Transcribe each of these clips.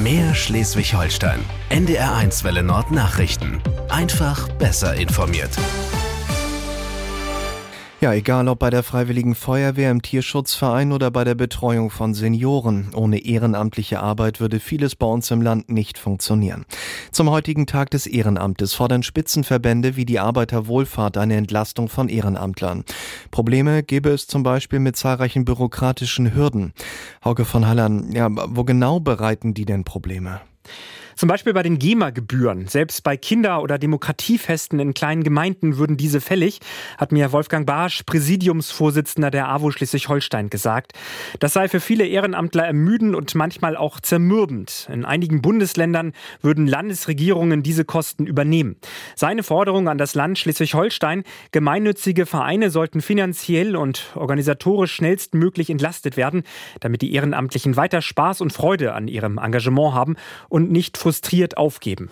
Mehr Schleswig-Holstein. NDR1 Welle Nord Nachrichten. Einfach besser informiert. Ja, egal ob bei der Freiwilligen Feuerwehr, im Tierschutzverein oder bei der Betreuung von Senioren. Ohne ehrenamtliche Arbeit würde vieles bei uns im Land nicht funktionieren. Zum heutigen Tag des Ehrenamtes fordern Spitzenverbände wie die Arbeiterwohlfahrt eine Entlastung von Ehrenamtlern. Probleme gäbe es zum Beispiel mit zahlreichen bürokratischen Hürden. Hauke von Hallern, ja, wo genau bereiten die denn Probleme? Zum Beispiel bei den GEMA-Gebühren. Selbst bei Kinder- oder Demokratiefesten in kleinen Gemeinden würden diese fällig, hat mir Wolfgang Barsch, Präsidiumsvorsitzender der AWO Schleswig-Holstein, gesagt. Das sei für viele Ehrenamtler ermüdend und manchmal auch zermürbend. In einigen Bundesländern würden Landesregierungen diese Kosten übernehmen. Seine Forderung an das Land Schleswig-Holstein: gemeinnützige Vereine sollten finanziell und organisatorisch schnellstmöglich entlastet werden, damit die Ehrenamtlichen weiter Spaß und Freude an ihrem Engagement haben und nicht frustriert aufgeben.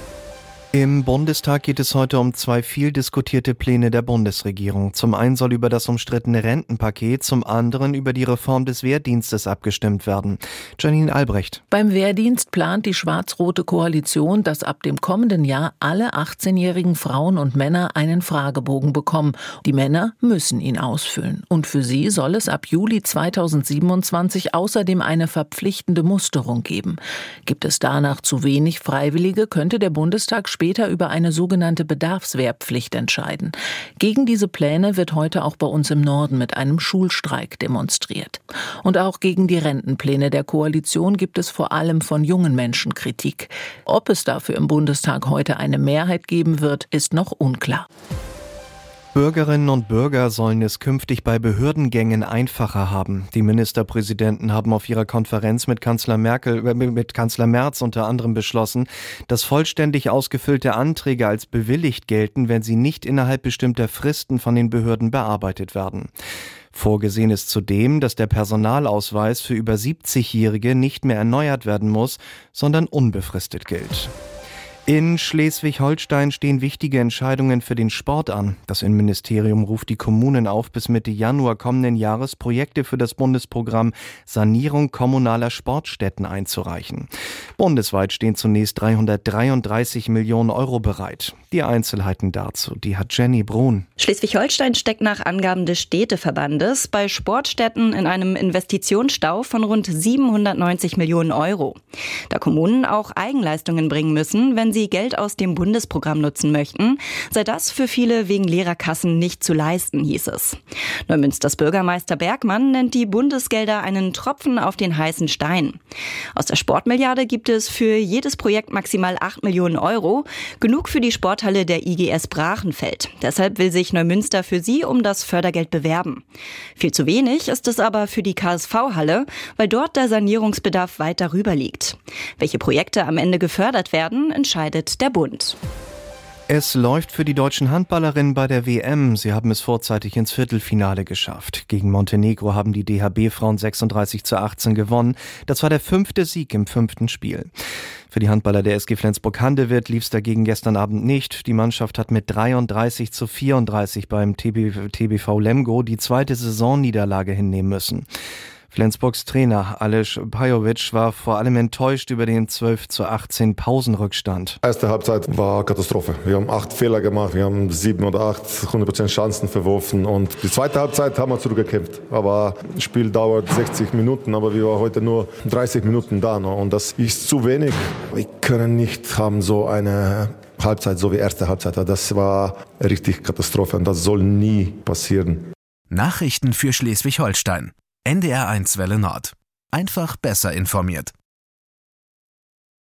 Im Bundestag geht es heute um zwei viel diskutierte Pläne der Bundesregierung. Zum einen soll über das umstrittene Rentenpaket, zum anderen über die Reform des Wehrdienstes abgestimmt werden. Janine Albrecht. Beim Wehrdienst plant die schwarz-rote Koalition, dass ab dem kommenden Jahr alle 18-jährigen Frauen und Männer einen Fragebogen bekommen. Die Männer müssen ihn ausfüllen. Und für sie soll es ab Juli 2027 außerdem eine verpflichtende Musterung geben. Gibt es danach zu wenig Freiwillige, könnte der Bundestag später über eine sogenannte Bedarfswehrpflicht entscheiden. Gegen diese Pläne wird heute auch bei uns im Norden mit einem Schulstreik demonstriert. Und auch gegen die Rentenpläne der Koalition gibt es vor allem von jungen Menschen Kritik. Ob es dafür im Bundestag heute eine Mehrheit geben wird, ist noch unklar. Bürgerinnen und Bürger sollen es künftig bei Behördengängen einfacher haben. Die Ministerpräsidenten haben auf ihrer Konferenz mit Kanzler Merz unter anderem beschlossen, dass vollständig ausgefüllte Anträge als bewilligt gelten, wenn sie nicht innerhalb bestimmter Fristen von den Behörden bearbeitet werden. Vorgesehen ist zudem, dass der Personalausweis für über 70-Jährige nicht mehr erneuert werden muss, sondern unbefristet gilt. In Schleswig-Holstein stehen wichtige Entscheidungen für den Sport an. Das Innenministerium ruft die Kommunen auf, bis Mitte Januar kommenden Jahres Projekte für das Bundesprogramm Sanierung kommunaler Sportstätten einzureichen. Bundesweit stehen zunächst 333 Millionen Euro bereit. Die Einzelheiten dazu, die hat Jenny Brun. Schleswig-Holstein steckt nach Angaben des Städteverbandes bei Sportstätten in einem Investitionsstau von rund 790 Millionen Euro. Da Kommunen auch Eigenleistungen bringen müssen, wenn sie Geld aus dem Bundesprogramm nutzen möchten, sei das für viele wegen leerer Kassen nicht zu leisten, hieß es. Neumünsters Bürgermeister Bergmann nennt die Bundesgelder einen Tropfen auf den heißen Stein. Aus der Sportmilliarde gibt es für jedes Projekt maximal 8 Millionen Euro, genug für die Sporthalle der IGS Brachenfeld. Deshalb will sich Neumünster für sie um das Fördergeld bewerben. Viel zu wenig ist es aber für die KSV-Halle, weil dort der Sanierungsbedarf weit darüber liegt. Welche Projekte am Ende gefördert werden, entscheidet der Bund. Es läuft für die deutschen Handballerinnen bei der WM. Sie haben es vorzeitig ins Viertelfinale geschafft. Gegen Montenegro haben die DHB-Frauen 36:18 gewonnen. Das war der 5. Sieg im 5. Spiel. Für die Handballer der SG Flensburg-Handewitt lief es dagegen gestern Abend nicht. Die Mannschaft hat mit 33:34 beim TBV Lemgo die zweite Saisonniederlage hinnehmen müssen. Flensburgs Trainer Aleš Pajovic war vor allem enttäuscht über den 12:18 Pausenrückstand. Erste Halbzeit war Katastrophe. Wir haben 8 Fehler gemacht, wir haben 7 oder 8 100% Chancen verworfen und die zweite Halbzeit haben wir zurückgekämpft. Aber das Spiel dauert 60 Minuten, aber wir waren heute nur 30 Minuten da und das ist zu wenig. Wir können nicht haben so eine Halbzeit, so wie erste Halbzeit. Das war richtig Katastrophe und das soll nie passieren. Nachrichten für Schleswig-Holstein. NDR1 Welle Nord. Einfach besser informiert.